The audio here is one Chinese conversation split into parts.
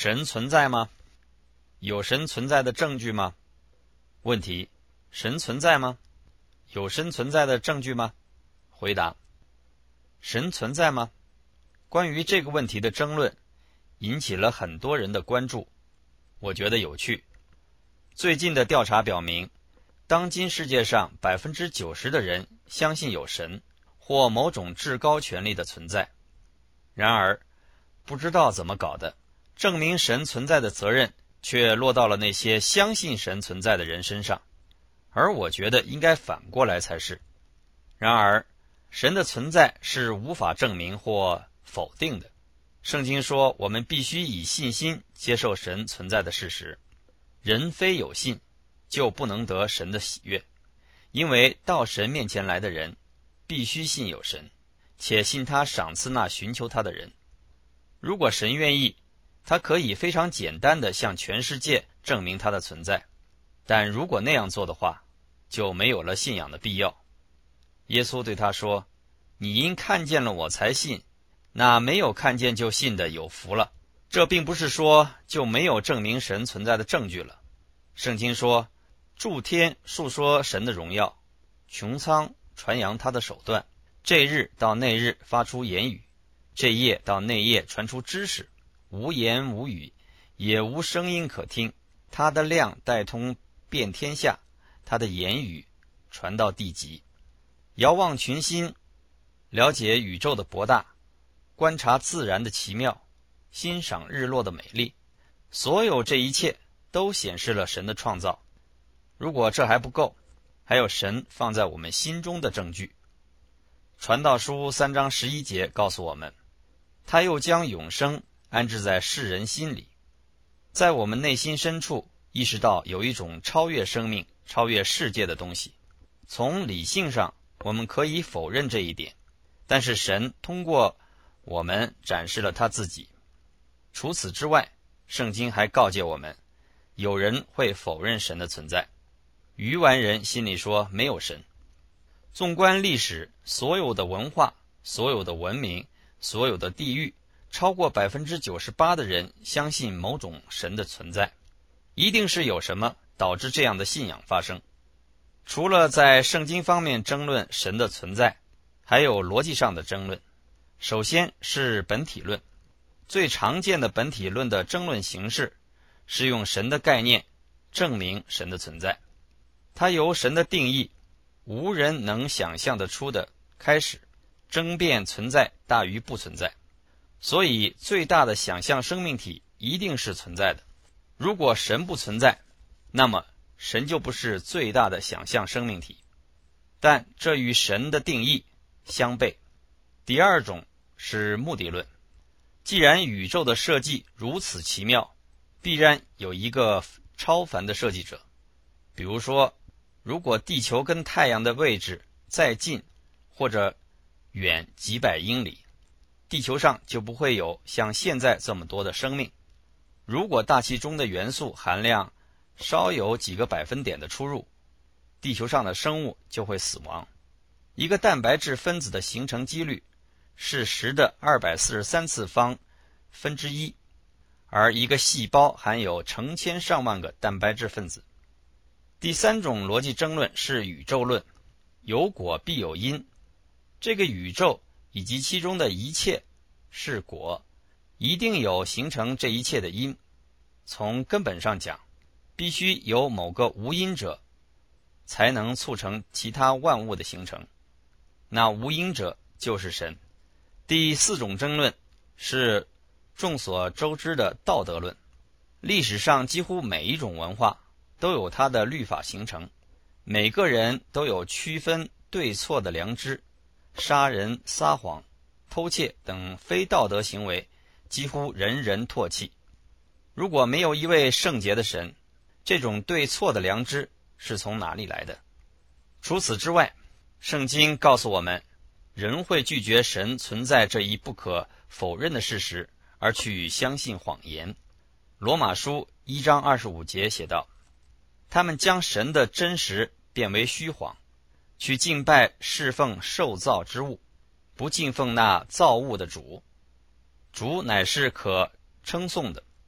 神存在吗？有神存在的证据吗？问题：神存在吗？有神存在的证据吗？回答：神存在吗？关于这个问题的争论引起了很多人的关注，我觉得有趣。最近的调查表明，当今世界上90%的人相信有神或某种至高权力的存在。然而，不知道怎么搞的，证明神存在的责任却落到了那些相信神存在的人身上，而我觉得应该反过来才是。然而，神的存在是无法证明或否定的。圣经说，我们必须以信心接受神存在的事实。人非有信，就不能得神的喜悦，因为到神面前来的人，必须信有神，且信他赏赐那寻求他的人。如果神愿意，他可以非常简单地向全世界证明他的存在，但如果那样做的话，就没有了信仰的必要。耶稣对他说：你因看见了我才信，那没有看见就信的有福了。这并不是说就没有证明神存在的证据了。圣经说，诸天述说神的荣耀，穹苍传扬他的手段，这日到那日发出言语，这夜到那夜传出知识，无言无语，也无声音可听。他的量带通遍天下，他的言语传到地极。遥望群星，了解宇宙的博大，观察自然的奇妙，欣赏日落的美丽，所有这一切都显示了神的创造。如果这还不够，还有神放在我们心中的证据。传道书3章11节告诉我们，他又将永生安置在世人心里。在我们内心深处意识到有一种超越生命、超越世界的东西。从理性上我们可以否认这一点，但是神通过我们展示了他自己。除此之外，圣经还告诫我们，有人会否认神的存在。愚顽人心里说没有神。纵观历史，所有的文化、所有的文明、所有的地域，超过98%的人相信某种神的存在。一定是有什么导致这样的信仰发生。除了在圣经方面争论神的存在，还有逻辑上的争论。首先是本体论。最常见的本体论的争论形式是用神的概念证明神的存在。它由神的定义无人能想象得出的开始，争辩存在大于不存在。所以最大的想象生命体一定是存在的。如果神不存在，那么神就不是最大的想象生命体。但这与神的定义相悖。第二种是目的论。既然宇宙的设计如此奇妙，必然有一个超凡的设计者。比如说，如果地球跟太阳的位置再近或者远几百英里，地球上就不会有像现在这么多的生命。如果大气中的元素含量稍有几个百分点的出入，地球上的生物就会死亡。一个蛋白质分子的形成几率是10的243次方分之一，而一个细胞含有成千上万个蛋白质分子。第三种逻辑争论是宇宙论。有果必有因，这个宇宙以及其中的一切是果，一定有形成这一切的因。从根本上讲，必须有某个无因者才能促成其他万物的形成，那无因者就是神。第四种争论是众所周知的道德论。历史上几乎每一种文化都有它的律法形成，每个人都有区分对错的良知，杀人、撒谎、偷窃等非道德行为几乎人人唾弃。如果没有一位圣洁的神，这种对错的良知是从哪里来的？除此之外，圣经告诉我们，人会拒绝神存在这一不可否认的事实，而去相信谎言。罗马书1章25节写道，他们将神的真实变为虚谎，去敬拜侍奉受造之物，不敬奉那造物的主。主乃是可称颂的，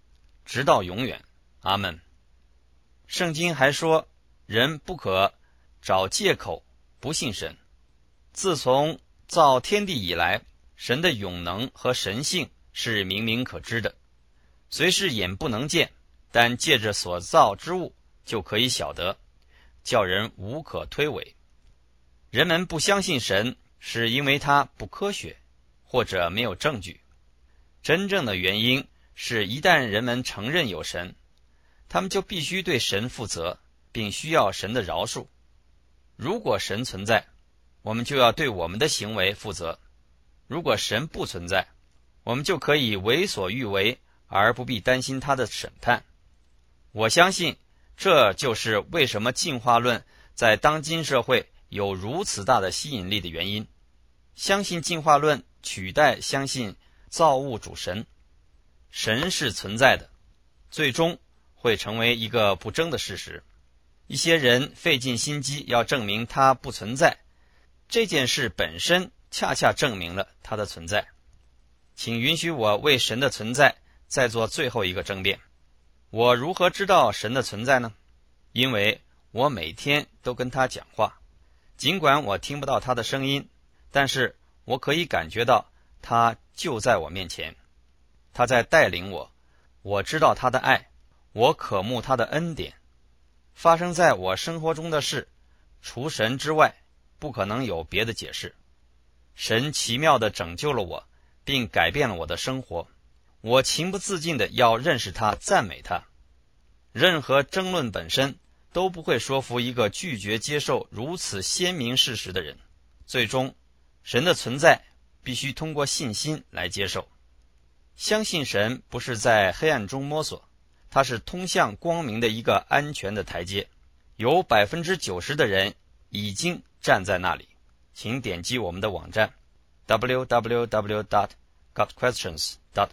直到永远。阿们。圣经还说，人不可找借口不信神。自从造天地以来，神的永能和神性是明明可知的，虽是眼不能见，但借着所造之物就可以晓得，叫人无可推诿。人们不相信神，是因为他不科学，或者没有证据。真正的原因是，一旦人们承认有神，他们就必须对神负责，并需要神的饶恕。如果神存在，我们就要对我们的行为负责；如果神不存在，我们就可以为所欲为，而不必担心他的审判。我相信这就是为什么进化论在当今社会有如此大的吸引力的原因。相信进化论取代相信造物主神，神是存在的，最终会成为一个不争的事实。一些人费尽心机要证明它不存在，这件事本身恰恰证明了它的存在。请允许我为神的存在再做最后一个争辩。我如何知道神的存在呢？因为我每天都跟他讲话，尽管我听不到他的声音，但是我可以感觉到他就在我面前，他在带领我，我知道他的爱，我渴慕他的恩典。发生在我生活中的事，除神之外，不可能有别的解释。神奇妙地拯救了我，并改变了我的生活。我情不自禁地要认识他，赞美他。任何争论本身都不会说服一个拒绝接受如此鲜明事实的人。最终，神的存在必须通过信心来接受。相信神不是在黑暗中摸索，它是通向光明的一个安全的台阶。有 90% 的人已经站在那里。请点击我们的网站 www.gotquestions.org